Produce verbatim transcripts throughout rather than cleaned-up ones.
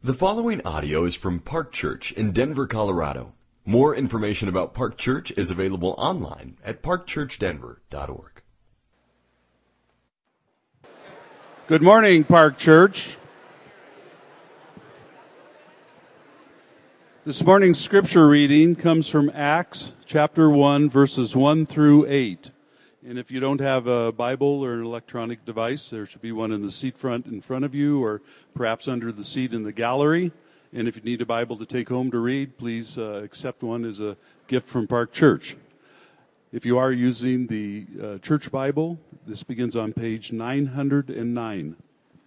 The following audio is from Park Church in Denver, Colorado. More information about Park Church is available online at park church denver dot org. Good morning, Park Church. This morning's scripture reading comes from Acts chapter one, verses one through eight. And if you don't have a Bible or an electronic device, there should be one in the seat front in front of you, or perhaps under the seat in the gallery. And if you need a Bible to take home to read, please uh, accept one as a gift from Park Church. If you are using the uh, church Bible, this begins on page nine hundred nine.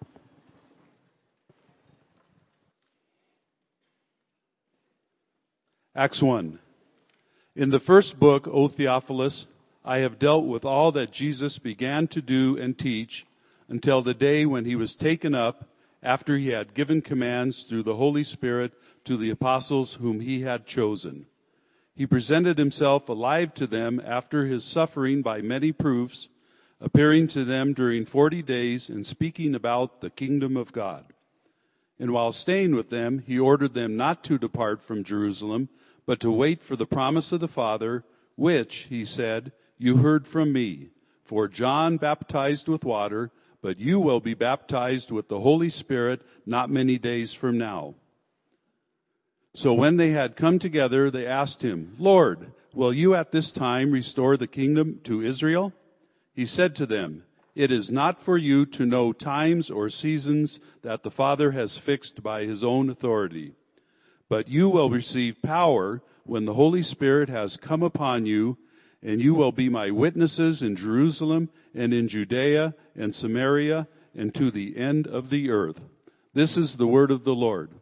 Acts one. In the first book, O Theophilus, I have dealt with all that Jesus began to do and teach until the day when he was taken up, after he had given commands through the Holy Spirit to the apostles whom he had chosen. He presented himself alive to them after his suffering by many proofs, appearing to them during forty days and speaking about the kingdom of God. And while staying with them, he ordered them not to depart from Jerusalem, but to wait for the promise of the Father, which, he said, you heard from me. For John baptized with water, but you will be baptized with the Holy Spirit not many days from now. So when they had come together, they asked him, Lord, will you at this time restore the kingdom to Israel? He said to them, it is not for you to know times or seasons that the Father has fixed by his own authority. But you will receive power when the Holy Spirit has come upon you, and you will be my witnesses in Jerusalem and in Judea and Samaria and to the end of the earth. This is the word of the Lord.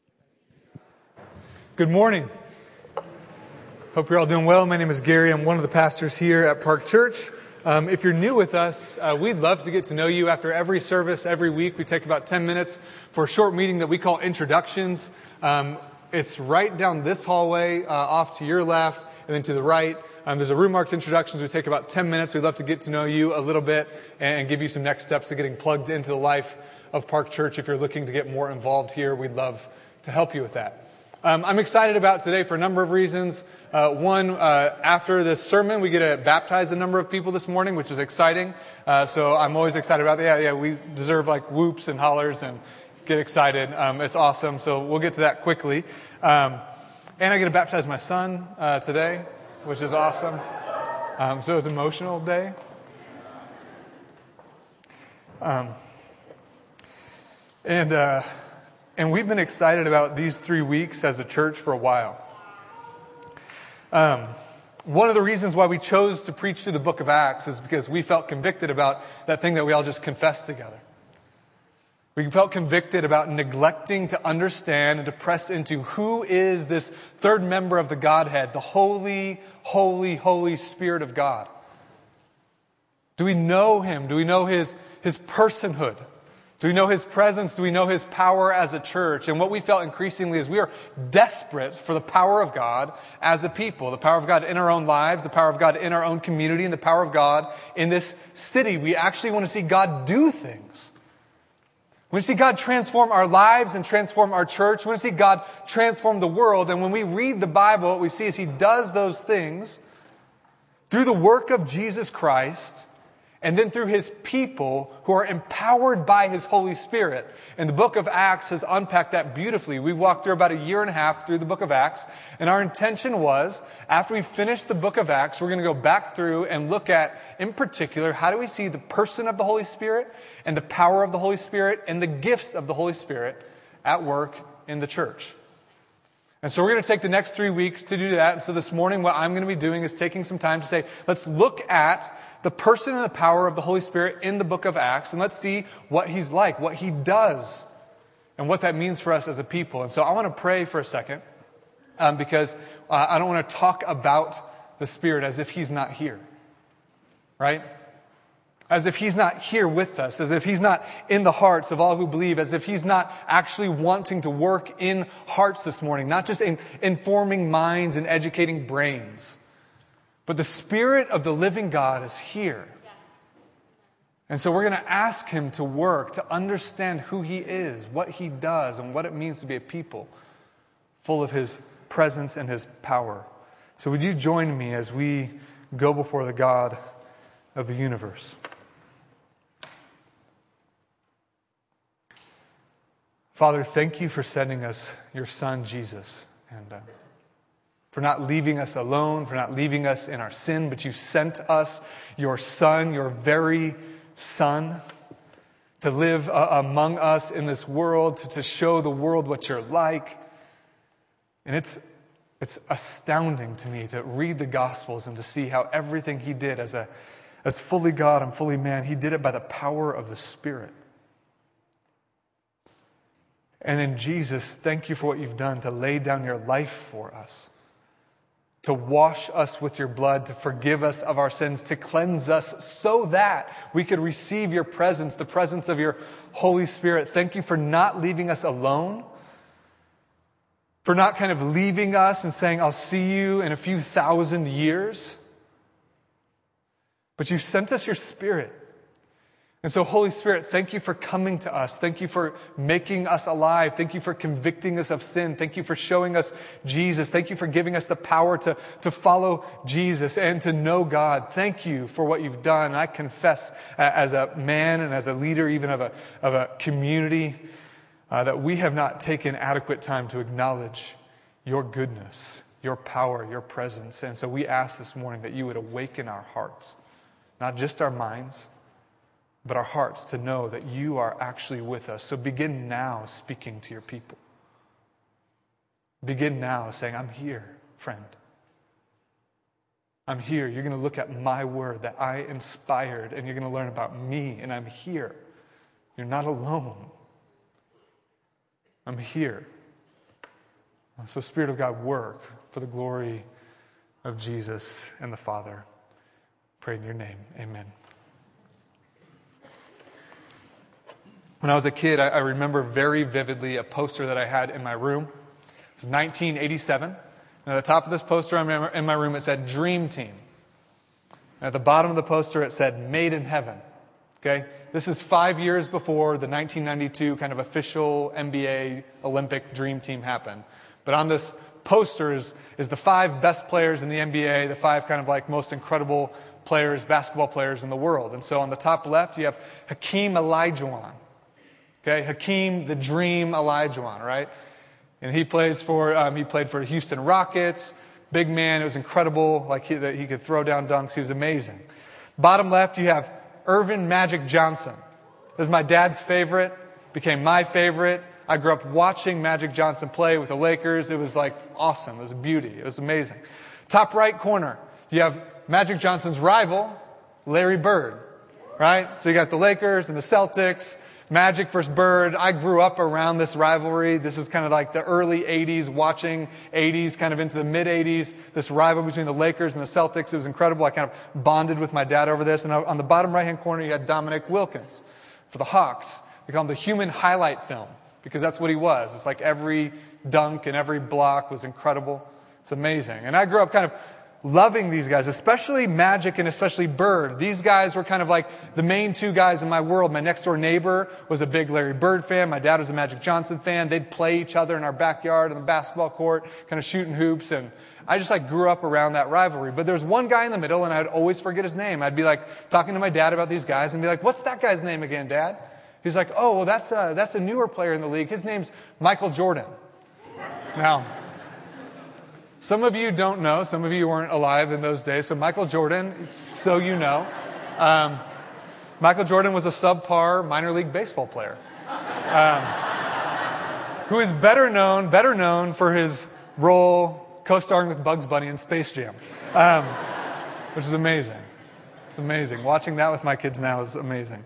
Good morning. Hope you're all doing well. My name is Gary. I'm one of the pastors here at Park Church. Um, if you're new with us, uh, we'd love to get to know you. After every service, every week, we take about ten minutes for a short meeting that we call introductions. Um, it's right down this hallway, uh, off to your left, and then to the right. Um, there's a room marked introductions. We take about ten minutes. We'd love to get to know you a little bit and give you some next steps to getting plugged into the life of Park Church. If you're looking to get more involved here, we'd love to help you with that. Um, I'm excited about today for a number of reasons. Uh, one, uh, after this sermon, we get to baptize a number of people this morning, which is exciting. Uh, so I'm always excited about that. Yeah, yeah, we deserve like whoops and hollers and get excited. Um, it's awesome. So we'll get to that quickly. Um, and I get to baptize my son uh, today, which is awesome. Um, so it's an emotional day. Um, and uh, and we've been excited about these three weeks as a church for a while. Um, one of the reasons why we chose to preach through the book of Acts is because we felt convicted about that thing that we all just confessed together. We felt convicted about neglecting to understand and to press into who is this third member of the Godhead, the Holy, Holy, Holy Spirit of God. Do we know Him? Do we know His, His personhood? Do we know His presence? Do we know His power as a church? And what we felt increasingly is we are desperate for the power of God as a people. The power of God in our own lives, the power of God in our own community, and the power of God in this city. We actually want to see God do things. We want to see God transform our lives and transform our church. We want to see God transform the world. And when we read the Bible, what we see is He does those things through the work of Jesus Christ and then through His people who are empowered by His Holy Spirit. And the book of Acts has unpacked that beautifully. We've walked through about a year and a half through the book of Acts. And our intention was, after we finish the book of Acts, we're going to go back through and look at, in particular, how do we see the person of the Holy Spirit and the power of the Holy Spirit and the gifts of the Holy Spirit at work in the church. And so we're going to take the next three weeks to do that. And so this morning, what I'm going to be doing is taking some time to say, let's look at the person and the power of the Holy Spirit in the book of Acts, and let's see what He's like, what He does, and what that means for us as a people. And so I want to pray for a second, um, because uh, I don't want to talk about the Spirit as if He's not here, right? As if He's not here with us, as if He's not in the hearts of all who believe, as if He's not actually wanting to work in hearts this morning, not just in informing minds and educating brains. But the Spirit of the living God is here. And so we're going to ask him to work, to understand who he is, what he does, and what it means to be a people full of his presence and his power. So would you join me as we go before the God of the universe? Father, thank you for sending us your Son, Jesus, and uh, for not leaving us alone, for not leaving us in our sin, but you sent us your Son, your very Son, to live uh, among us in this world, to, to show the world what you're like. And it's it's astounding to me to read the Gospels and to see how everything he did as a as fully God and fully man, he did it by the power of the Spirit. And then Jesus, thank you for what you've done to lay down your life for us, to wash us with your blood, to forgive us of our sins, to cleanse us so that we could receive your presence, the presence of your Holy Spirit. Thank you for not leaving us alone, for not kind of leaving us and saying, I'll see you in a few thousand years. But you've sent us your Spirit. And so, Holy Spirit, thank you for coming to us. Thank you for making us alive. Thank you for convicting us of sin. Thank you for showing us Jesus. Thank you for giving us the power to, to follow Jesus and to know God. Thank you for what you've done. And I confess uh, as a man and as a leader even of a, of a community uh, that we have not taken adequate time to acknowledge your goodness, your power, your presence. And so we ask this morning that you would awaken our hearts, not just our minds, but our hearts, to know that you are actually with us. So begin now speaking to your people. Begin now saying, I'm here, friend. I'm here. You're going to look at my word that I inspired, and you're going to learn about me, and I'm here. You're not alone. I'm here. So Spirit of God, work for the glory of Jesus and the Father. Pray in your name. Amen. When I was a kid, I remember very vividly a poster that I had in my room. It was nineteen eighty-seven. And at the top of this poster in my room, it said Dream Team. And at the bottom of the poster, it said Made in Heaven. Okay? This is five years before the nineteen ninety-two kind of official N B A Olympic Dream Team happened. But on this poster is, is the five best players in the N B A, the five kind of like most incredible players, basketball players in the world. And so on the top left, you have Hakeem Olajuwon. Okay, Hakeem, the Dream Olajuwon, right? And he plays for um, he played for Houston Rockets. Big man, it was incredible. Like he, that he could throw down dunks. He was amazing. Bottom left, you have Earvin Magic Johnson. This is my dad's favorite. Became my favorite. I grew up watching Magic Johnson play with the Lakers. It was like awesome. It was a beauty. It was amazing. Top right corner, you have Magic Johnson's rival, Larry Bird, right? So you got the Lakers and the Celtics. Magic versus Bird. I grew up around this rivalry. This is kind of like the early eighties, watching eighties, kind of into the mid-eighties, this rival between the Lakers and the Celtics. It was incredible. I kind of bonded with my dad over this. And on the bottom right-hand corner, you had Dominic Wilkins for the Hawks. They call him the human highlight film because that's what he was. It's like every dunk and every block was incredible. It's amazing. And I grew up kind of loving these guys, especially Magic and especially Bird. These guys were kind of like the main two guys in my world. My next door neighbor was a big Larry Bird fan. My dad was a Magic Johnson fan. They'd play each other in our backyard on the basketball court, kind of shooting hoops. And I just like grew up around that rivalry. But there's one guy in the middle, and I'd always forget his name. I'd be like talking to my dad about these guys and be like, what's that guy's name again, Dad? He's like, oh, well, that's a, that's a newer player in the league. His name's Michael Jordan. Now, some of you don't know. Some of you weren't alive in those days. So Michael Jordan, so you know, um, Michael Jordan was a subpar minor league baseball player, um, who is better known, better known for his role co-starring with Bugs Bunny in Space Jam, um, which is amazing. It's amazing. Watching that with my kids now is amazing.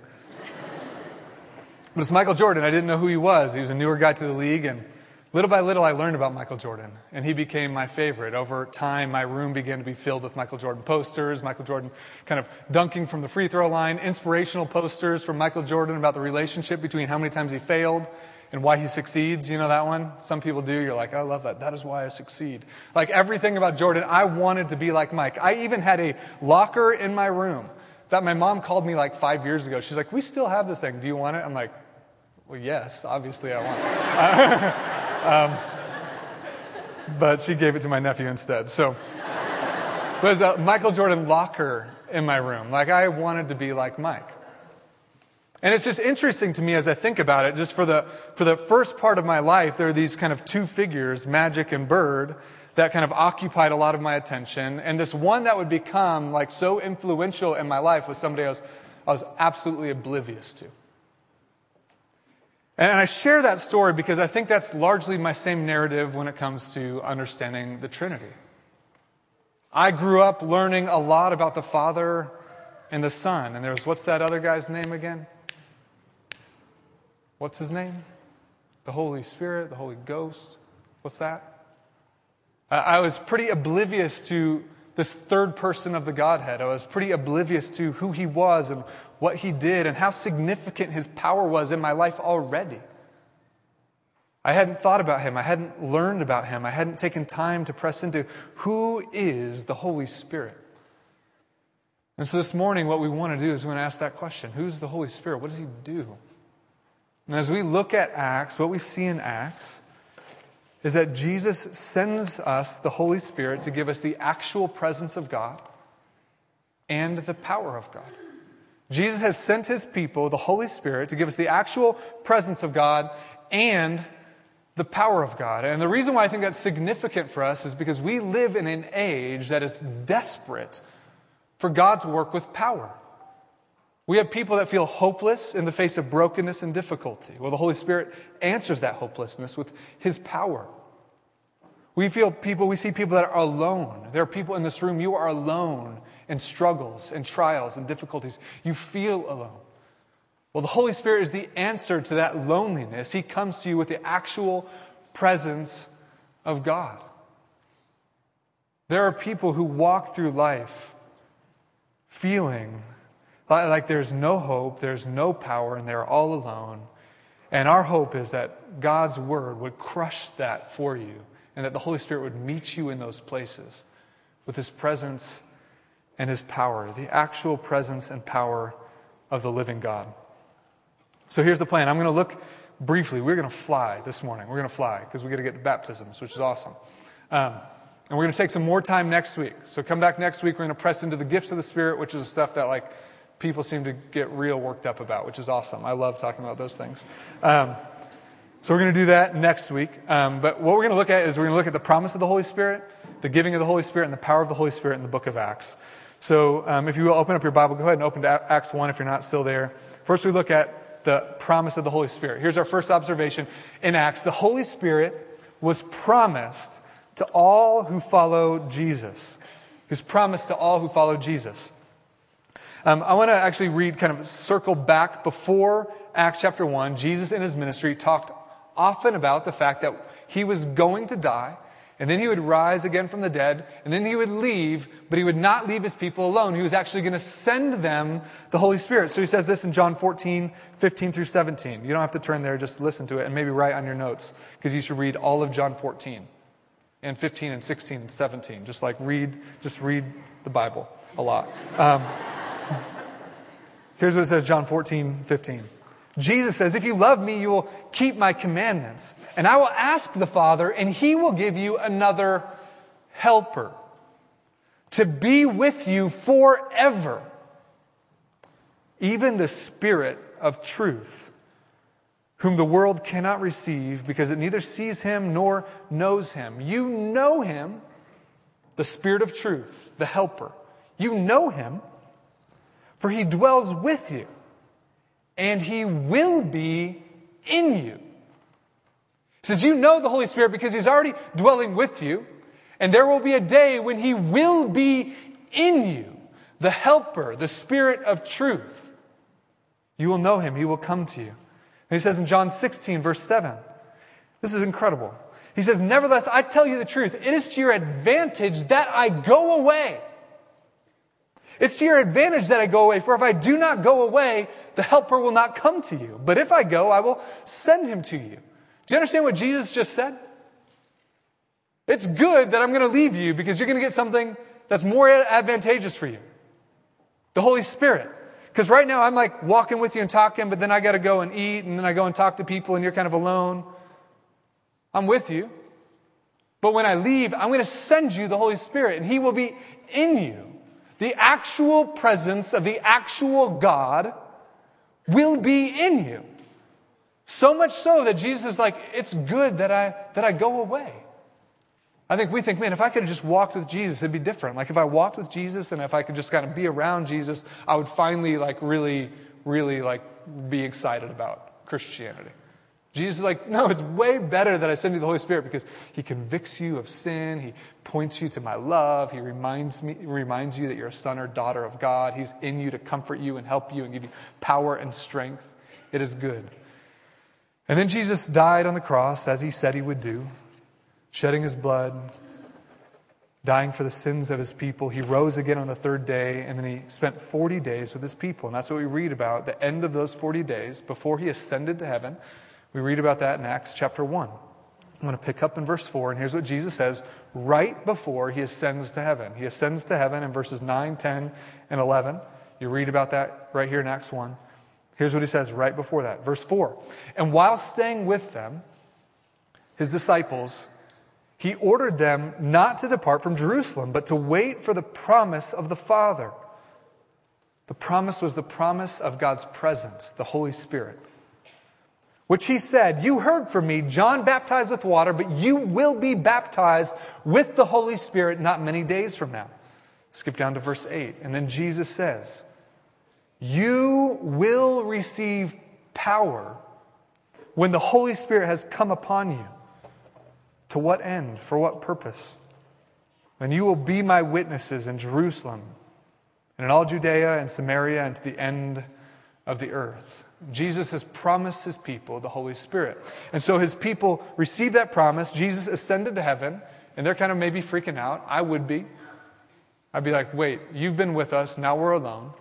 But it's Michael Jordan. I didn't know who he was. He was a newer guy to the league, and little by little, I learned about Michael Jordan, and he became my favorite. Over time, my room began to be filled with Michael Jordan posters, Michael Jordan kind of dunking from the free throw line, inspirational posters from Michael Jordan about the relationship between how many times he failed and why he succeeds. You know that one? Some people do. You're like, I love that. That is why I succeed. Like everything about Jordan, I wanted to be like Mike. I even had a locker in my room that my mom called me like five years ago. She's like, we still have this thing. Do you want it? I'm like, well, yes, obviously I want it. um, but she gave it to my nephew instead. So, but there's a Michael Jordan locker in my room. Like, I wanted to be like Mike. And it's just interesting to me as I think about it, just for the for the first part of my life, there are these kind of two figures, Magic and Bird, that kind of occupied a lot of my attention. And this one that would become like so influential in my life was somebody I was, I was absolutely oblivious to. And I share that story because I think that's largely my same narrative when it comes to understanding the Trinity. I grew up learning a lot about the Father and the Son. And there was, what's that other guy's name again? What's his name? The Holy Spirit, the Holy Ghost. What's that? I was pretty oblivious to this third person of the Godhead. I was pretty oblivious to who he was and what he did and how significant his power was in my life already. I hadn't thought about him. I hadn't learned about him. I hadn't taken time to press into who is the Holy Spirit. And so this morning, what we want to do is we want to ask that question. Who's the Holy Spirit? What does he do? And as we look at Acts, what we see in Acts is that Jesus sends us the Holy Spirit to give us the actual presence of God and the power of God. Jesus has sent his people, the Holy Spirit, to give us the actual presence of God and the power of God. And the reason why I think that's significant for us is because we live in an age that is desperate for God to work with power. We have people that feel hopeless in the face of brokenness and difficulty. Well, the Holy Spirit answers that hopelessness with his power. We feel people, we see people that are alone. There are people in this room, you are alone in struggles and trials and difficulties. You feel alone. Well, the Holy Spirit is the answer to that loneliness. He comes to you with the actual presence of God. There are people who walk through life feeling like there's no hope, there's no power, and they're all alone. And our hope is that God's Word would crush that for you, and that the Holy Spirit would meet you in those places with his presence and his power, the actual presence and power of the living God. So here's the plan. I'm going to look briefly. We're going to fly this morning. We're going to fly because we're going to get to baptisms, which is awesome. Um, and we're going to take some more time next week. So come back next week. We're going to press into the gifts of the Spirit, which is stuff that like people seem to get real worked up about, which is awesome. I love talking about those things. Um, so we're going to do that next week. Um, but what we're going to look at is we're going to look at the promise of the Holy Spirit, the giving of the Holy Spirit, and the power of the Holy Spirit in the book of Acts. So um, if you will open up your Bible, go ahead and open to Acts one if you're not still there. First we look at the promise of the Holy Spirit. Here's our first observation in Acts. The Holy Spirit was promised to all who follow Jesus. He was promised to all who follow Jesus. Um, I want to actually read, kind of circle back before Acts chapter one. Jesus in his ministry talked often about the fact that he was going to die, and then he would rise again from the dead, and then he would leave, but he would not leave his people alone. He was actually going to send them the Holy Spirit. So he says this in John fourteen, fifteen through seventeen. You don't have to turn there, just listen to it, and maybe write on your notes, because you should read all of John fourteen, and fifteen, and sixteen, and seventeen. Just like read, just read the Bible a lot. Um, Here's what it says, John fourteen, fifteen. Jesus says, if you love me, you will keep my commandments. And I will ask the Father, and he will give you another helper to be with you forever. Even the Spirit of truth, whom the world cannot receive because it neither sees him nor knows him. You know him, the Spirit of truth, the helper. You know him. For he dwells with you, and he will be in you. He says, you know the Holy Spirit because he's already dwelling with you, and there will be a day when he will be in you, the helper, the Spirit of truth. You will know him, he will come to you. And he says in John sixteen, verse seven, this is incredible. He says, nevertheless, I tell you the truth, it is to your advantage that I go away. It's to your advantage that I go away, for if I do not go away, the helper will not come to you. But if I go, I will send him to you. Do you understand what Jesus just said? It's good that I'm going to leave you because you're going to get something that's more advantageous for you. The The Holy Spirit. Because right now I'm like walking with you and talking, but then I got to go and eat, and then I go and talk to people, and you're kind of alone. I'm with you. But when I leave, I'm going to send you the Holy Spirit, and He will be in you. The actual presence of the actual God will be in you. So much so that Jesus is like, it's good that I that I go away. I think we think, man, if I could have just walked with Jesus, it'd be different. Like if I walked with Jesus and if I could just kind of be around Jesus, I would finally like really, really like be excited about Christianity. Jesus is like, no, it's way better that I send you the Holy Spirit because He convicts you of sin. He points you to my love. He reminds me, reminds you that you're a son or daughter of God. He's in you to comfort you and help you and give you power and strength. It is good. And then Jesus died on the cross as He said He would do, shedding His blood, dying for the sins of His people. He rose again on the third day, and then He spent forty days with His people. And that's what we read about, the end of those forty days before He ascended to heaven. We read about that in Acts chapter one. I'm going to pick up in verse four, and here's what Jesus says right before He ascends to heaven. He ascends to heaven in verses nine, ten, and eleven. You read about that right here in Acts one. Here's what He says right before that. Verse four. And while staying with them, His disciples, He ordered them not to depart from Jerusalem, but to wait for the promise of the Father. The promise was the promise of God's presence, the Holy Spirit. Which He said, you heard from me, John baptized with water, but you will be baptized with the Holy Spirit not many days from now. Skip down to verse eight. And then Jesus says, you will receive power when the Holy Spirit has come upon you. To what end? For what purpose? And you will be my witnesses in Jerusalem and in all Judea and Samaria and to the end of the earth. Jesus has promised His people the Holy Spirit. And so His people received that promise. Jesus ascended to heaven, and they're kind of maybe freaking out. I would be. I'd be like, wait, you've been with us, now we're alone.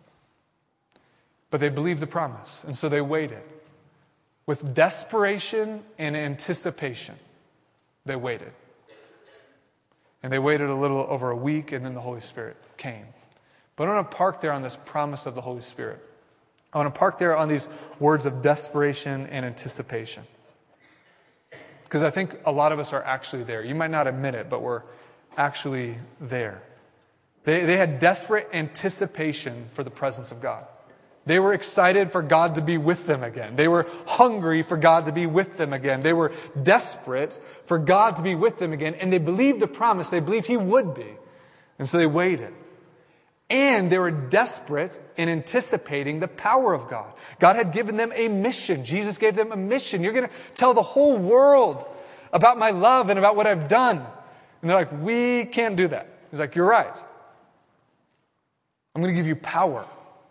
But they believed the promise, and so they waited. With desperation and anticipation, they waited. And they waited a little over a week, and then the Holy Spirit came. But I want to park there on this promise of the Holy Spirit. I want to park there on these words of desperation and anticipation. Because I think a lot of us are actually there. You might not admit it, but we're actually there. They, they had desperate anticipation for the presence of God. They were excited for God to be with them again. They were hungry for God to be with them again. They were desperate for God to be with them again. And they believed the promise. They believed He would be. And so they waited. And they were desperate in anticipating the power of God. God had given them a mission. Jesus gave them a mission. You're going to tell the whole world about my love and about what I've done. And they're like, we can't do that. He's like, you're right. I'm going to give you power.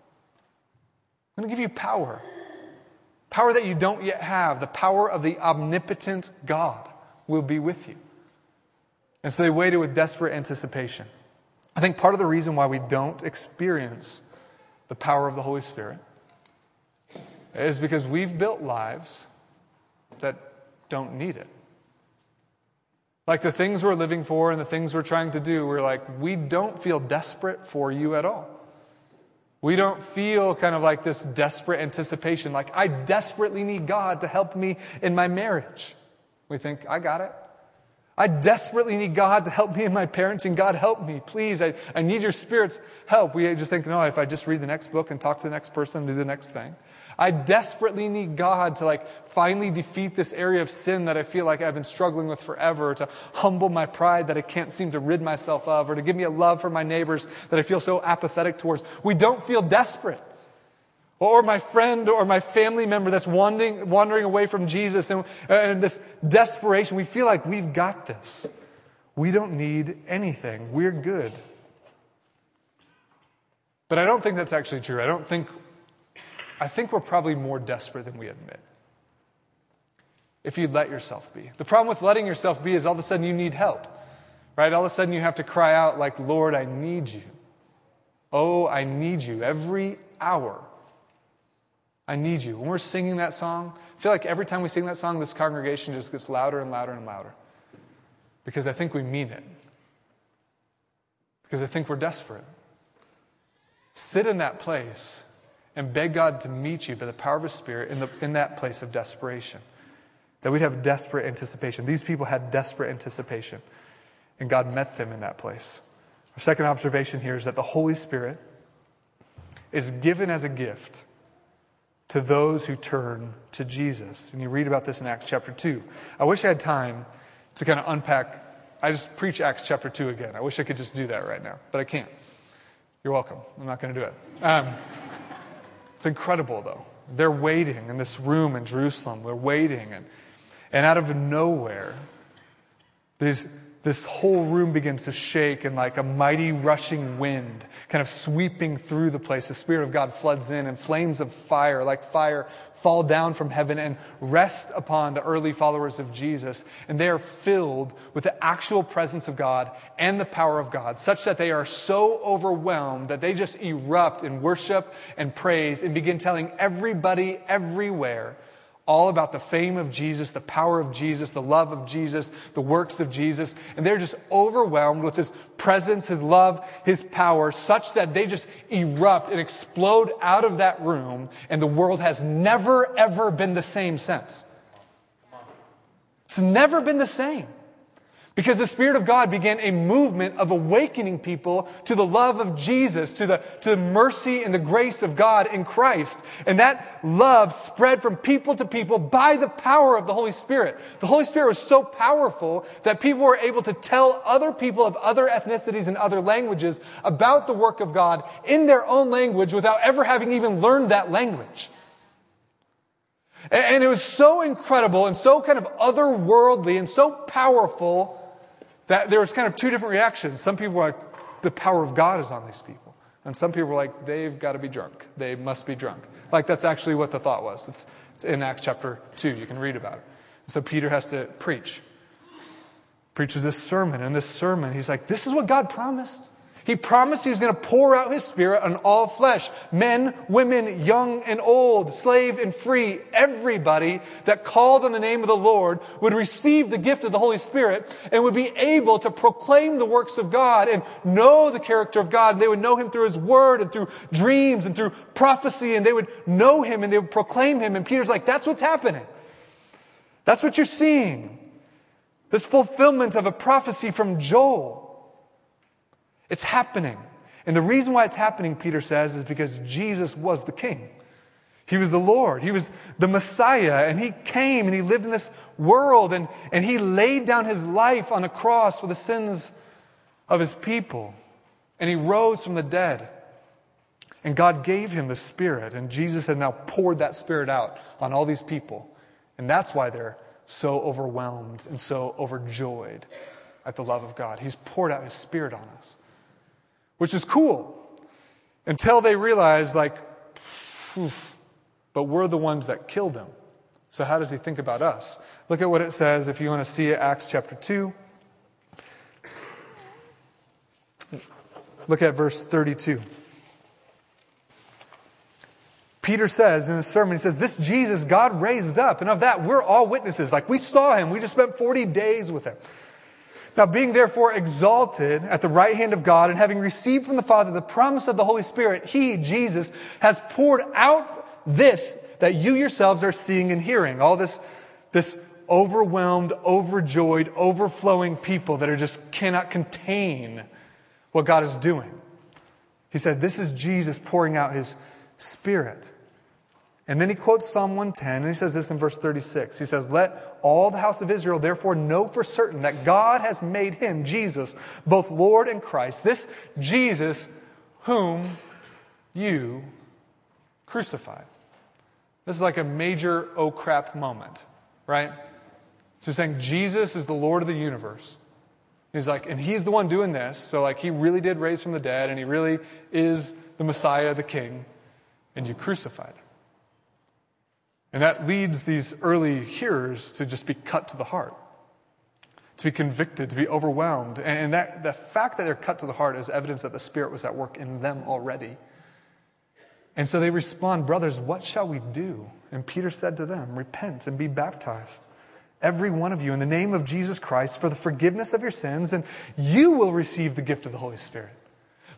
I'm going to give you power. Power that you don't yet have. The power of the omnipotent God will be with you. And so they waited with desperate anticipation. I think part of the reason why we don't experience the power of the Holy Spirit is because we've built lives that don't need it. Like the things we're living for and the things we're trying to do, we're like, we don't feel desperate for you at all. We don't feel kind of like this desperate anticipation, like I desperately need God to help me in my marriage. We think, I got it. I desperately need God to help me in my parenting. God, help me, please. I, I need your Spirit's help. We just think, no, if I just read the next book and talk to the next person and do the next thing. I desperately need God to like finally defeat this area of sin that I feel like I've been struggling with forever, to humble my pride that I can't seem to rid myself of, or to give me a love for my neighbors that I feel so apathetic towards. We don't feel desperate. Or my friend or my family member that's wandering, wandering away from Jesus, and, and this desperation, we feel like we've got this. We don't need anything. We're good. But I don't think that's actually true. I don't think, I think we're probably more desperate than we admit. If you let yourself be. The problem with letting yourself be is all of a sudden you need help. Right? All of a sudden you have to cry out like, Lord, I need you. Oh, I need you every hour. I need you. When we're singing that song, I feel like every time we sing that song, this congregation just gets louder and louder and louder. Because I think we mean it. Because I think we're desperate. sit in that place and beg God to meet you by the power of His Spirit in, the, in that place of desperation. That we'd have desperate anticipation. These people had desperate anticipation. And God met them in that place. Our second observation here is that the Holy Spirit is given as a gift to those who turn to Jesus. And you read about this in Acts chapter two. I wish I had time to kind of unpack. I just preach Acts chapter two again. I wish I could just do that right now, but I can't. You're welcome. I'm not going to do it. Um, it's incredible, though. They're waiting in this room in Jerusalem. They're waiting, and, and out of nowhere, there's this whole room begins to shake, and like a mighty rushing wind kind of sweeping through the place. The Spirit of God floods in, and flames of fire, like fire, fall down from heaven and rest upon the early followers of Jesus. And they are filled with the actual presence of God and the power of God, such that they are so overwhelmed that they just erupt in worship and praise and begin telling everybody everywhere all about the fame of Jesus, the power of Jesus, the love of Jesus, the works of Jesus. And they're just overwhelmed with His presence, His love, His power, such that they just erupt and explode out of that room. And the world has never, ever been the same since. It's never been the same. Because the Spirit of God began a movement of awakening people to the love of Jesus, to the, to the mercy and the grace of God in Christ. And that love spread from people to people by the power of the Holy Spirit. The Holy Spirit was so powerful that people were able to tell other people of other ethnicities and other languages about the work of God in their own language without ever having even learned that language. And, and it was so incredible and so kind of otherworldly and so powerful that there was kind of two different reactions. Some people were like, the power of God is on these people. And some people were like, they've got to be drunk. They must be drunk. Like, that's actually what the thought was. It's, it's in Acts chapter two. You can read about it. And so Peter has to preach. Preaches this sermon. And in this sermon, he's like, this is what God promised. He promised He was going to pour out His Spirit on all flesh. Men, women, young and old, slave and free. Everybody that called on the name of the Lord would receive the gift of the Holy Spirit and would be able to proclaim the works of God and know the character of God. And they would know Him through His Word and through dreams and through prophecy. And they would know Him and they would proclaim Him. And Peter's like, that's what's happening. That's what you're seeing. This fulfillment of a prophecy from Joel. It's happening. And the reason why it's happening, Peter says, is because Jesus was the King. He was the Lord. He was the Messiah. And He came and He lived in this world. And, and He laid down His life on a cross for the sins of His people. And He rose from the dead. And God gave Him the Spirit. And Jesus had now poured that Spirit out on all these people. And that's why they're so overwhelmed and so overjoyed at the love of God. He's poured out His Spirit on us. Which is cool. Until they realize, like, phew, but we're the ones that killed Him. So how does He think about us? Look at what it says if you want to see it, Acts chapter two. Look at verse thirty-two. Peter says in his sermon, he says, this Jesus God raised up, and of that we're all witnesses. Like, we saw Him. We just spent forty days with Him. Now, being therefore exalted at the right hand of God and having received from the Father the promise of the Holy Spirit, He, Jesus, has poured out this that you yourselves are seeing and hearing. All this, this overwhelmed, overjoyed, overflowing people that are just cannot contain what God is doing. He said, this is Jesus pouring out His Spirit. And then he quotes Psalm one ten, and he says this in verse thirty-six. He says, let all the house of Israel therefore know for certain that God has made Him, Jesus, both Lord and Christ. This Jesus whom you crucified. This is like a major oh crap moment, right? So saying Jesus is the Lord of the universe. He's like, and He's the one doing this. So like He really did raise from the dead, and He really is the Messiah, the King, and you crucified Him. And that leads these early hearers to just be cut to the heart, to be convicted, to be overwhelmed. And that the fact that they're cut to the heart is evidence that the Spirit was at work in them already. And so they respond, brothers, what shall we do? And Peter said to them, repent and be baptized, every one of you, in the name of Jesus Christ, for the forgiveness of your sins, and you will receive the gift of the Holy Spirit.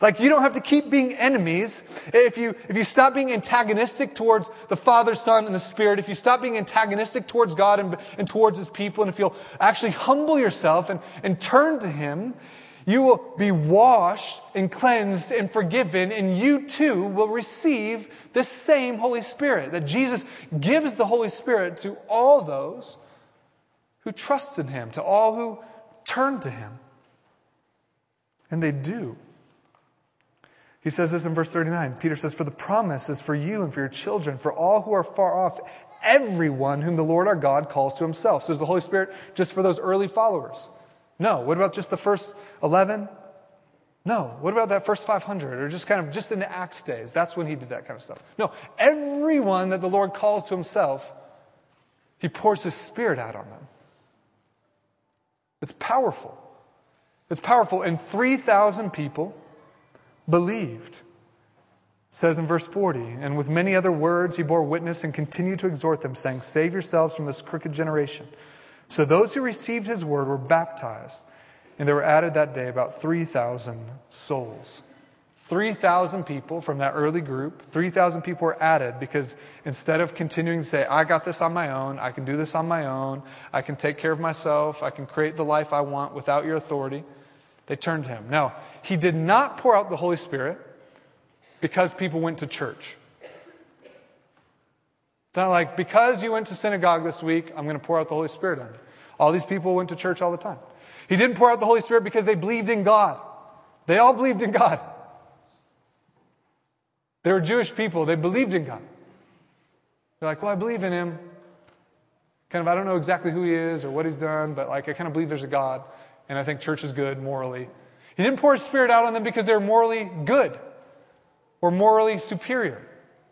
Like, you don't have to keep being enemies. If you, if you stop being antagonistic towards the Father, Son, and the Spirit, if you stop being antagonistic towards God and, and towards His people, and if you'll actually humble yourself and, and turn to Him, you will be washed and cleansed and forgiven, and you too will receive this same Holy Spirit. That Jesus gives the Holy Spirit to all those who trust in Him, to all who turn to Him. And they do. He says this in verse thirty-nine. Peter says, "For the promise is for you and for your children, for all who are far off, everyone whom the Lord our God calls to Himself." So is the Holy Spirit just for those early followers? No. What about just the first eleven? No. What about that first five hundred? Or just kind of just in the Acts days? That's when He did that kind of stuff. No. Everyone that the Lord calls to Himself, He pours His Spirit out on them. It's powerful. It's powerful. And three thousand people believed. It says in verse forty, "And with many other words He bore witness and continued to exhort them, saying, 'Save yourselves from this crooked generation.' So those who received His word were baptized, and there were added that day about three thousand souls." three thousand people from that early group, three thousand people were added because instead of continuing to say, "I got this on my own, I can do this on my own, I can take care of myself, I can create the life I want without your authority," they turned to Him. Now, He did not pour out the Holy Spirit because people went to church. It's not like, because you went to synagogue this week, I'm going to pour out the Holy Spirit on you. All these people went to church all the time. He didn't pour out the Holy Spirit because they believed in God. They all believed in God. They were Jewish people. They believed in God. They're like, "Well, I believe in Him. Kind of, I don't know exactly who He is or what He's done, but like, I kind of believe there's a God, and I think church is good morally." He didn't pour His Spirit out on them because they're morally good or morally superior.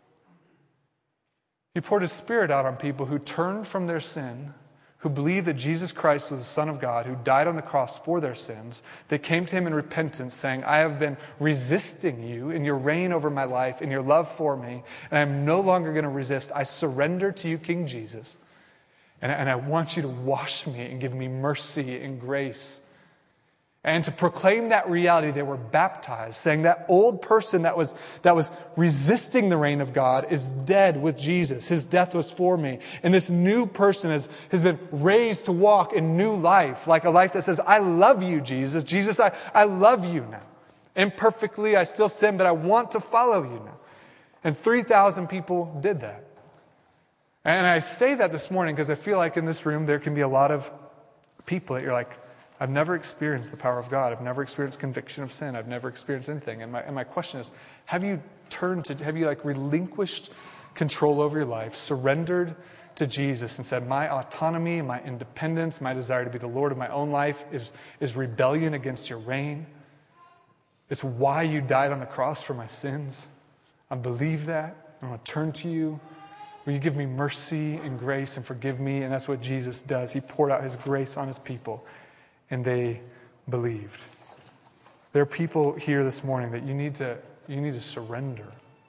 He poured His Spirit out on people who turned from their sin, who believed that Jesus Christ was the Son of God, who died on the cross for their sins. They came to Him in repentance, saying, "I have been resisting you in your reign over my life, in your love for me, and I'm no longer going to resist. I surrender to you, King Jesus, and, and I want you to wash me and give me mercy and grace." And to proclaim that reality, they were baptized, saying that old person that was, that was resisting the reign of God is dead with Jesus. His death was for me. And this new person has, has been raised to walk in new life, like a life that says, "I love you, Jesus. Jesus, I, I love you now. Imperfectly, I still sin, but I want to follow you now." And three thousand people did that. And I say that this morning because I feel like in this room there can be a lot of people that you're like, "I've never experienced the power of God. I've never experienced conviction of sin. I've never experienced anything." And my, and my question is, have you turned to, have you like relinquished control over your life, surrendered to Jesus and said, "My autonomy, my independence, my desire to be the Lord of my own life is, is rebellion against your reign. It's why you died on the cross for my sins. I believe that. I want to turn to you. Will you give me mercy and grace and forgive me?" And that's what Jesus does. He poured out His grace on His people. And they believed. There are people here this morning that you need to you need to surrender.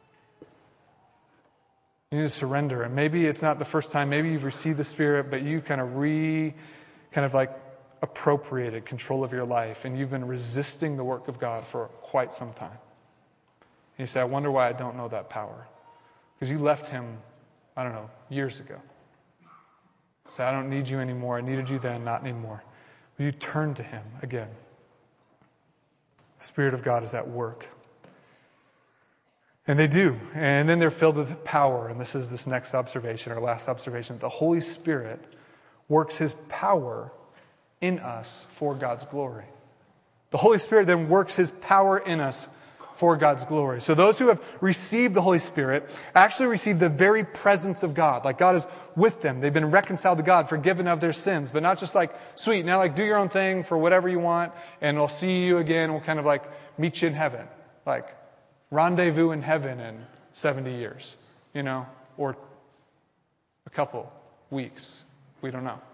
You need to surrender. And maybe it's not the first time. Maybe you've received the Spirit, but you kind of re, kind of like appropriated control of your life. And you've been resisting the work of God for quite some time. And you say, "I wonder why I don't know that power." Because you left Him, I don't know, years ago. Say, "I don't need you anymore. I needed you then, not anymore." Will you turn to Him again? The Spirit of God is at work. And they do. And then they're filled with power. And this is this next observation, our last observation. The Holy Spirit works His power in us for God's glory. The Holy Spirit then works His power in us for God's glory. So those who have received the Holy Spirit actually receive the very presence of God. Like God is with them. They've been reconciled to God, forgiven of their sins. But not just like, sweet, now like do your own thing for whatever you want, and we'll see you again. We'll kind of like meet you in heaven. Like rendezvous in heaven in seventy years, you know, or a couple weeks. We don't know.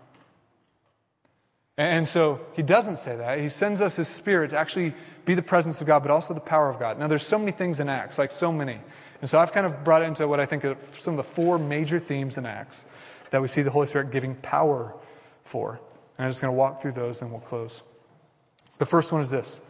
And so He doesn't say that. He sends us His Spirit to actually be the presence of God, but also the power of God. Now, there's so many things in Acts, like so many. And so I've kind of brought it into what I think are some of the four major themes in Acts that we see the Holy Spirit giving power for. And I'm just going to walk through those and we'll close. The first one is this.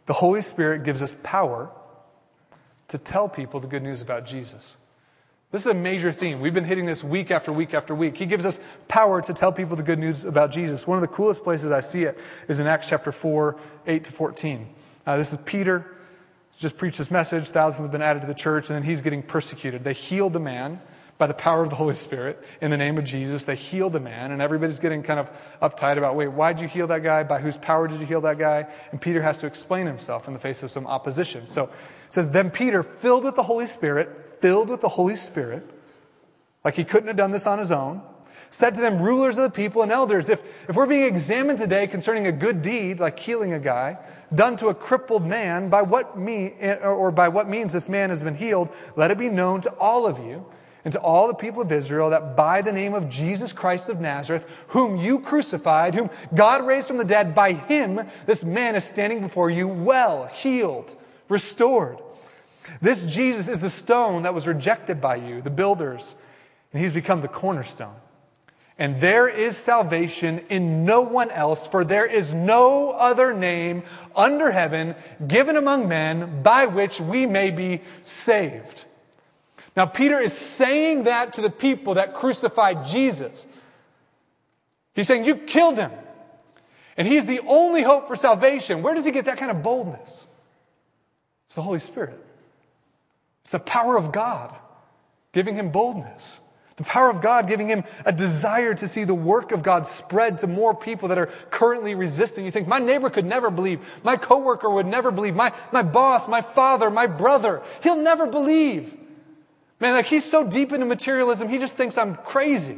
The Holy Spirit gives us power to tell people the good news about Jesus. This is a major theme. We've been hitting this week after week after week. He gives us power to tell people the good news about Jesus. One of the coolest places I see it is in Acts chapter four, eight to fourteen. Uh, this is Peter. He's just preached this message. Thousands have been added to the church, and then he's getting persecuted. They healed the man by the power of the Holy Spirit in the name of Jesus. They healed the man, and everybody's getting kind of uptight about, wait, why did you heal that guy? By whose power did you heal that guy? And Peter has to explain himself in the face of some opposition. So it says, then Peter, filled with the Holy Spirit, filled with the Holy Spirit, like he couldn't have done this on his own, said to them, rulers of the people and elders, if, if we're being examined today concerning a good deed, like healing a guy, done to a crippled man, by what mean, or by what means this man has been healed, let it be known to all of you and to all the people of Israel that by the name of Jesus Christ of Nazareth, whom you crucified, whom God raised from the dead, by him this man is standing before you well, healed, restored. This Jesus is the stone that was rejected by you, the builders, and he's become the cornerstone. And there is salvation in no one else, for there is no other name under heaven given among men by which we may be saved. Now, Peter is saying that to the people that crucified Jesus. He's saying, you killed him. And he's the only hope for salvation. Where does he get that kind of boldness? It's the Holy Spirit. It's the power of God giving him boldness. The power of God giving him a desire to see the work of God spread to more people that are currently resisting. You think, my neighbor could never believe. My coworker would never believe. My, my boss, my father, my brother, he'll never believe. Man, like he's so deep into materialism, he just thinks I'm crazy.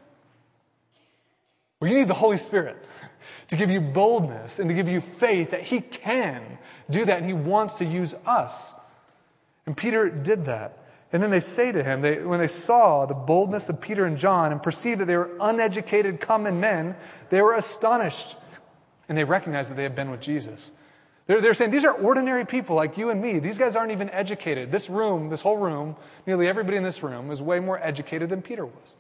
Well, you need the Holy Spirit to give you boldness and to give you faith that he can do that, and he wants to use us. And Peter did that. And then they say to him, they, when they saw the boldness of Peter and John and perceived that they were uneducated common men, they were astonished. And they recognized that they had been with Jesus. They're, they're saying, these are ordinary people like you and me. These guys aren't even educated. This room, this whole room, nearly everybody in this room is way more educated than Peter was.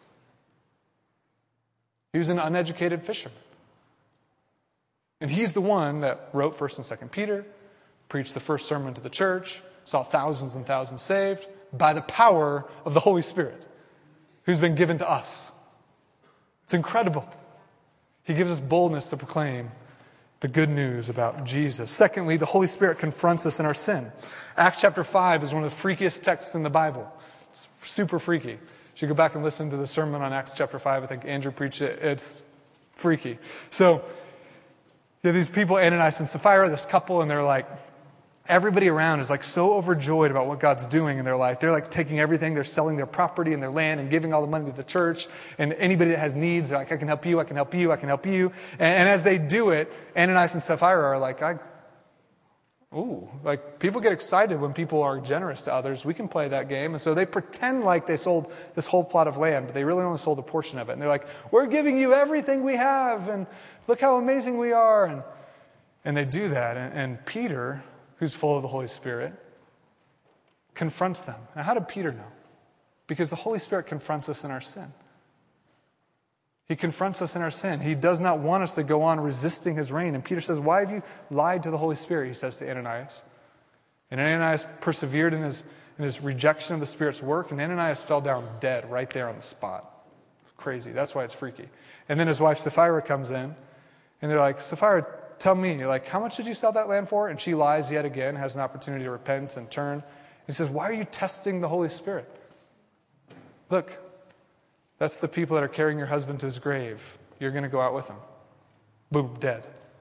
He was an uneducated fisherman. And he's the one that wrote First and Second Peter, preached the first sermon to the church, saw thousands and thousands saved by the power of the Holy Spirit who's been given to us. It's incredible. He gives us boldness to proclaim the good news about Jesus. Secondly, the Holy Spirit confronts us in our sin. Acts chapter five is one of the freakiest texts in the Bible. It's super freaky. You should go back and listen to the sermon on Acts chapter five. I think Andrew preached it. It's freaky. So, you have these people, Ananias and Sapphira, this couple, and they're like, everybody around is like so overjoyed about what God's doing in their life. They're like taking everything, they're selling their property and their land and giving all the money to the church. And anybody that has needs, they're like, I can help you, I can help you, I can help you. And, and as they do it, Ananias and Sapphira are like, I, ooh, like people get excited when people are generous to others. We can play that game. And so they pretend like they sold this whole plot of land, but they really only sold a portion of it. And they're like, we're giving you everything we have, and look how amazing we are. And, and they do that. And, and Peter, who's full of the Holy Spirit, confronts them. Now, how did Peter know? Because the Holy Spirit confronts us in our sin. He confronts us in our sin. He does not want us to go on resisting his reign. And Peter says, why have you lied to the Holy Spirit? He says to Ananias. And Ananias persevered in his, in his rejection of the Spirit's work, and Ananias fell down dead right there on the spot. Crazy. That's why it's freaky. And then his wife Sapphira comes in, and they're like, Sapphira, tell me, like, how much did you sell that land for? And she lies yet again, has an opportunity to repent and turn. He says, why are you testing the Holy Spirit? Look, that's the people that are carrying your husband to his grave. You're going to go out with him. Boom, dead.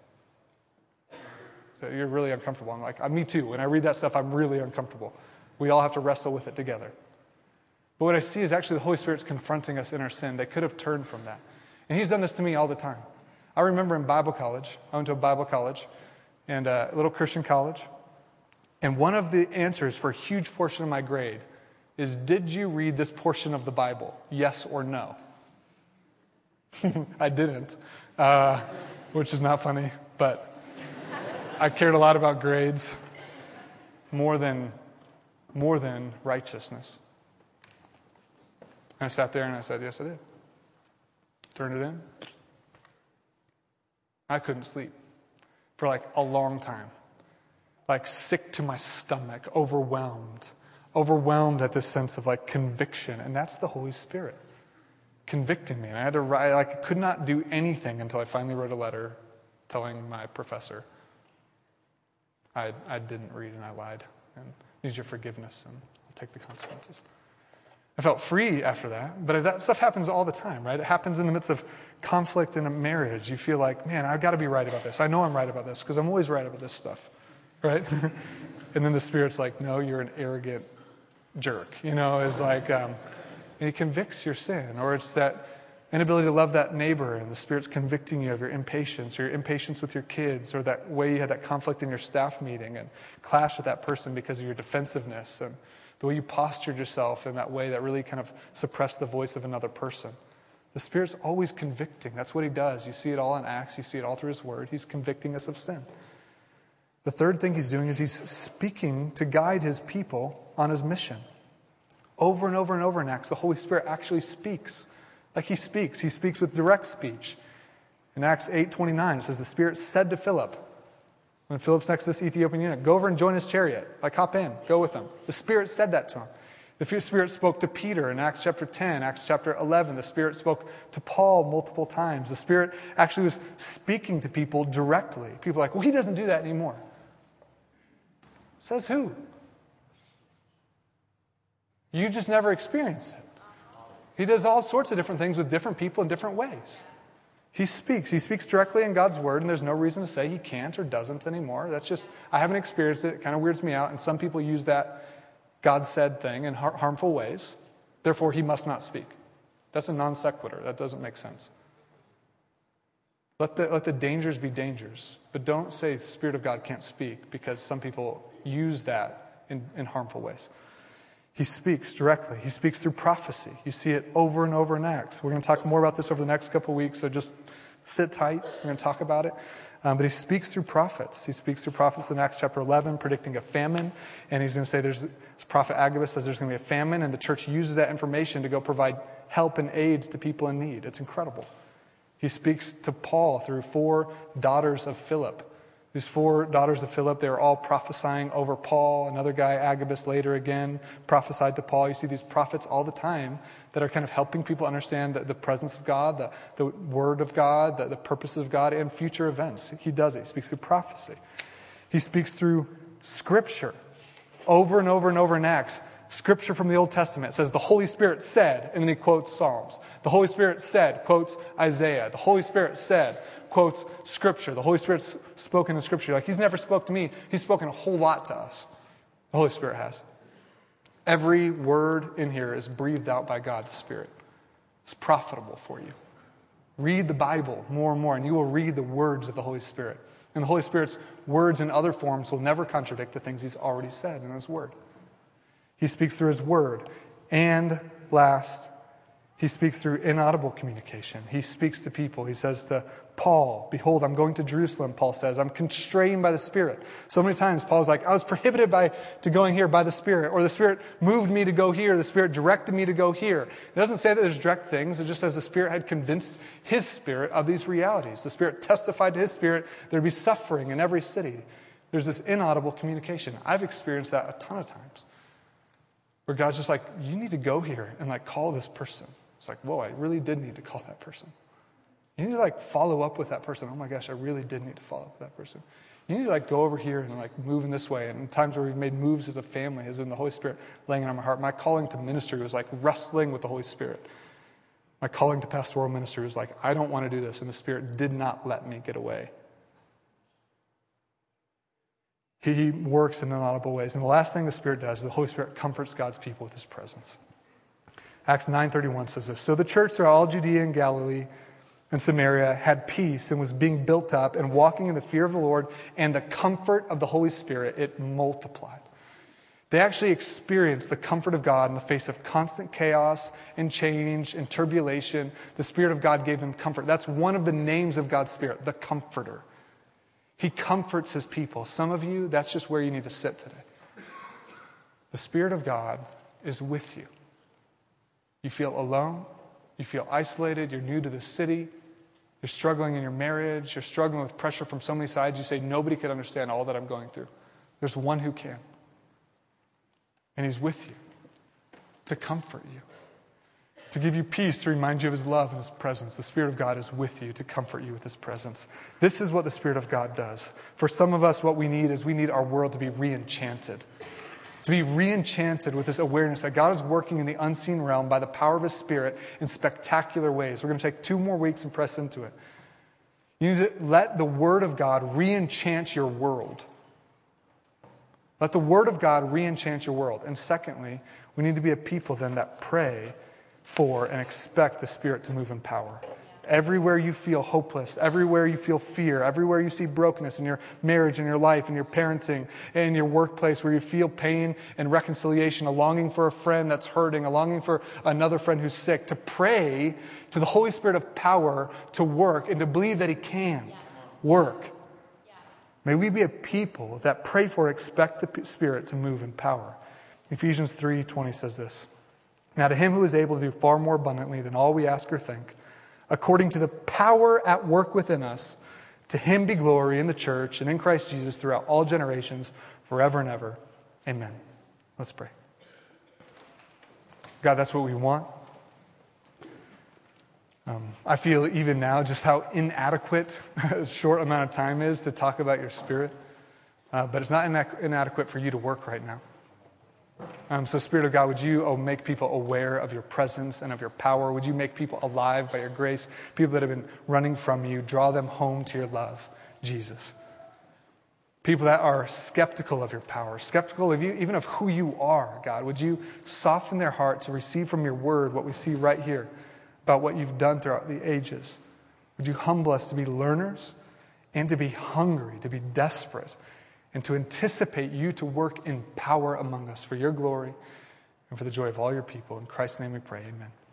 So you're really uncomfortable. I'm like, me too. When I read that stuff, I'm really uncomfortable. We all have to wrestle with it together. But what I see is actually the Holy Spirit's confronting us in our sin. They could have turned from that. And he's done this to me all the time. I remember in Bible college, I went to a Bible college, and a little Christian college, and one of the answers for a huge portion of my grade is, did you read this portion of the Bible? Yes or no? I didn't, uh, which is not funny, but I cared a lot about grades more than, more than righteousness. And I sat there and I said, yes, I did. Turned it in. I couldn't sleep for like a long time. like sick to my stomach, overwhelmed, overwhelmed at this sense of like conviction. And that's the Holy Spirit convicting me. And I had to write, like, I could not do anything until I finally wrote a letter telling my professor I, I didn't read and I lied and need your forgiveness and I'll take the consequences. I felt free after that, but that stuff happens all the time, right? It happens in the midst of conflict in a marriage. You feel like, man, I've got to be right about this. I know I'm right about this because I'm always right about this stuff, right? And then the Spirit's like, no, you're an arrogant jerk, you know, is like, um, and he convicts your sin, or it's that inability to love that neighbor, and the Spirit's convicting you of your impatience, or your impatience with your kids, or that way you had that conflict in your staff meeting and clash with that person because of your defensiveness, and the way you postured yourself in that way that really kind of suppressed the voice of another person. The Spirit's always convicting. That's what he does. You see it all in Acts. You see it all through his word. He's convicting us of sin. The third thing he's doing is he's speaking to guide his people on his mission. Over and over and over in Acts, the Holy Spirit actually speaks. Like he speaks. He speaks with direct speech. In Acts eight twenty-nine, it says, the Spirit said to Philip, when Philip's next to this Ethiopian eunuch, go over and join his chariot. Like, hop in. Go with him. The Spirit said that to him. The Spirit spoke to Peter in Acts chapter ten, Acts chapter eleven. The Spirit spoke to Paul multiple times. The Spirit actually was speaking to people directly. People are like, well, he doesn't do that anymore. Says who? You just never experienced it. He does all sorts of different things with different people in different ways. He speaks. He speaks directly in God's word, and there's no reason to say he can't or doesn't anymore. That's just, I haven't experienced it. It kind of weirds me out, and some people use that God said thing in har- harmful ways. Therefore, he must not speak. That's a non sequitur. That doesn't make sense. Let the, let the dangers be dangers, but don't say the Spirit of God can't speak, because some people use that in, in harmful ways. He speaks directly. He speaks through prophecy. You see it over and over in Acts. We're going to talk more about this over the next couple of weeks, so just sit tight. We're going to talk about it. Um, but he speaks through prophets. He speaks through prophets in Acts chapter eleven, predicting a famine. And he's going to say, there's, this prophet Agabus says there's going to be a famine, and the church uses that information to go provide help and aid to people in need. It's incredible. He speaks to Paul through four daughters of Philip. These four daughters of Philip, they were all prophesying over Paul. Another guy, Agabus, later again, prophesied to Paul. You see these prophets all the time that are kind of helping people understand the, the presence of God, the, the word of God, the, the purposes of God, and future events. He does it. He speaks through prophecy. He speaks through Scripture. Over and over and over in Acts, Scripture from the Old Testament says the Holy Spirit said, and then he quotes Psalms. The Holy Spirit said, quotes Isaiah. The Holy Spirit said, quotes Scripture. The Holy Spirit's spoken in Scripture. Like, he's never spoke to me. He's spoken a whole lot to us. The Holy Spirit has. Every word in here is breathed out by God, the Spirit. It's profitable for you. Read the Bible more and more, and you will read the words of the Holy Spirit. And the Holy Spirit's words in other forms will never contradict the things he's already said in his word. He speaks through his word. And last, he speaks through inaudible communication. He speaks to people. He says to Paul, behold, I'm going to Jerusalem, Paul says. I'm constrained by the Spirit. So many times Paul's like, I was prohibited by to going here by the Spirit, or the Spirit moved me to go here, the Spirit directed me to go here. It doesn't say that there's direct things. It just says the Spirit had convinced his spirit of these realities. The Spirit testified to his spirit there'd be suffering in every city. There's this inaudible communication. I've experienced that a ton of times, where God's just like, you need to go here and like call this person. It's like, whoa, I really did need to call that person. You need to like follow up with that person. Oh my gosh, I really did need to follow up with that person. You need to like go over here and like move in this way. And in times where we've made moves as a family, as in the Holy Spirit laying it on my heart. My calling to ministry was like wrestling with the Holy Spirit. My calling to pastoral ministry was like, I don't want to do this. And the Spirit did not let me get away. He works in inaudible ways. And the last thing the Spirit does is the Holy Spirit comforts God's people with his presence. Acts nine thirty-one says this. So the church throughout all Judea and Galilee and Samaria had peace and was being built up and walking in the fear of the Lord, and the comfort of the Holy Spirit, it multiplied. They actually experienced the comfort of God in the face of constant chaos and change and turbulation. The Spirit of God gave them comfort. That's one of the names of God's Spirit, the Comforter. He comforts his people. Some of you, that's just where you need to sit today. The Spirit of God is with you. You feel alone. You feel isolated. You're new to the city. You're struggling in your marriage. You're struggling with pressure from so many sides. You say, nobody could understand all that I'm going through. There's one who can. And he's with you to comfort you, to give you peace, to remind you of his love and his presence. The Spirit of God is with you to comfort you with his presence. This is what the Spirit of God does. For some of us, what we need is we need our world to be re-enchanted. To be re-enchanted with this awareness that God is working in the unseen realm by the power of his Spirit in spectacular ways. We're going to take two more weeks and press into it. You need to let the Word of God re-enchant your world. Let the Word of God re-enchant your world. And secondly, we need to be a people then that pray for and expect the Spirit to move in power. Everywhere you feel hopeless, everywhere you feel fear, everywhere you see brokenness in your marriage, in your life, in your parenting, in your workplace, where you feel pain and reconciliation, a longing for a friend that's hurting, a longing for another friend who's sick, to pray to the Holy Spirit of power to work and to believe that he can work. May we be a people that pray for, expect the Spirit to move in power. Ephesians three twenty says this, "Now to him who is able to do far more abundantly than all we ask or think, according to the power at work within us, to him be glory in the church and in Christ Jesus throughout all generations, forever and ever. Amen." Let's pray. God, that's what we want. Um, I feel even now just how inadequate a short amount of time is to talk about your Spirit. Uh, but it's not inac- inadequate for you to work right now. Um, so Spirit of God, would you oh, make people aware of your presence and of your power? Would you make people alive by your grace? People that have been running from you, draw them home to your love, Jesus. People that are skeptical of your power, skeptical of you, even of who you are, God. Would you soften their heart to receive from your word what we see right here about what you've done throughout the ages? Would you humble us to be learners and to be hungry, to be desperate, and to anticipate you to work in power among us for your glory and for the joy of all your people. In Christ's name we pray, amen.